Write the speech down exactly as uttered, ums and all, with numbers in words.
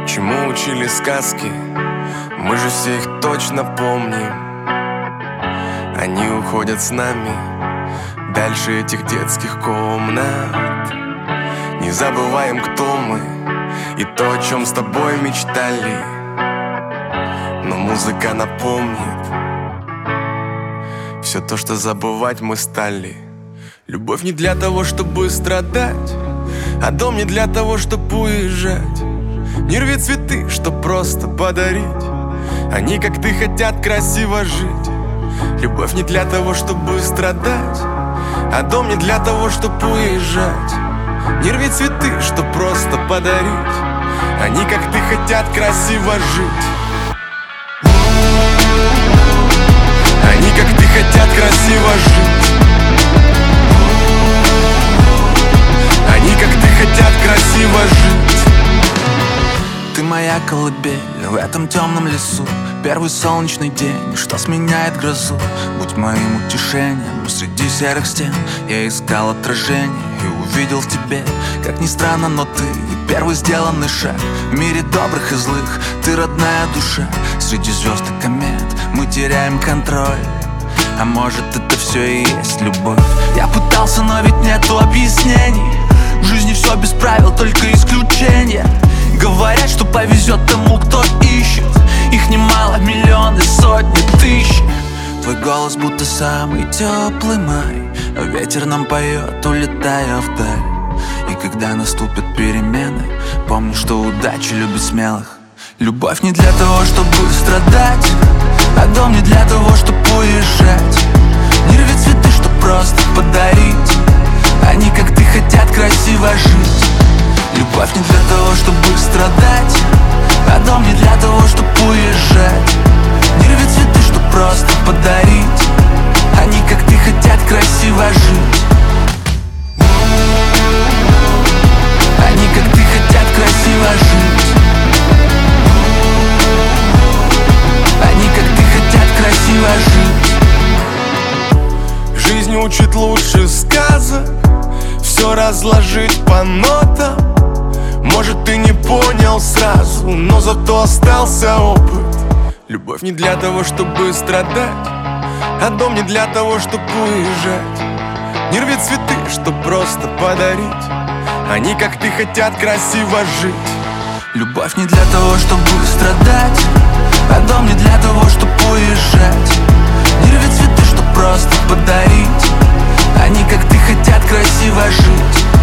Чему учили сказки, мы же все их точно помним. Они уходят с нами дальше этих детских комнат. Не забываем, кто мы и то, о чем с тобой мечтали. Но музыка напомнит все то, что забывать мы стали. Любовь не для того, чтобы страдать, а дом не для того, чтобы уезжать. Не рви цветы, чтоб просто подарить. Они, как ты, хотят красиво жить. Любовь не для того, чтобы страдать, а дом не для того, чтобы уезжать. Не рви цветы, чтоб просто подарить. Они, как ты, хотят красиво жить. Они, как ты, хотят красиво жить. Они, как ты, хотят красиво жить. Ты моя колыбель в этом темном лесу. Первый солнечный день, что сменяет грозу. Будь моим утешением среди серых стен. Я искал отражение и увидел в тебе. Как ни странно, но ты первый сделанный шаг в мире добрых и злых. Ты родная душа. Среди звезд и комет мы теряем контроль. А может, это все и есть любовь? Я пытался, но ведь нету объяснений. В жизни все без правил, только исключения. Говорят, что повезет тому, кто ищет. Их немало, миллионы, сотни, тысяч. Твой голос будто самый теплый май, а ветер нам поет, улетая вдаль. И когда наступят перемены, помни, что удача любит смелых. Любовь не для того, чтобы страдать, а дом не для того, чтобы уезжать. Не рви цветы, чтоб просто подарить. Они, как ты, хотят красиво жить. Любовь не для того, чтобы страдать, а дом не для того, чтобы уезжать. Не рви цветы, чтоб просто подарить. Они, как ты, хотят красиво жить. Они, как ты, хотят красиво жить. Они, как ты, хотят красиво жить. Жизнь учит лучше сказок, все разложить по нотам. Может, ты не понял сразу, но зато остался опыт. Любовь не для того, чтобы страдать, а дом не для того, чтобы уезжать. Не рви цветы, чтоб просто подарить. Они, как ты, хотят красиво жить. Любовь не для того, чтобы страдать, а дом не для того, чтобы уезжать. Не рви цветы, чтоб просто подарить. Они, как ты, хотят красиво жить.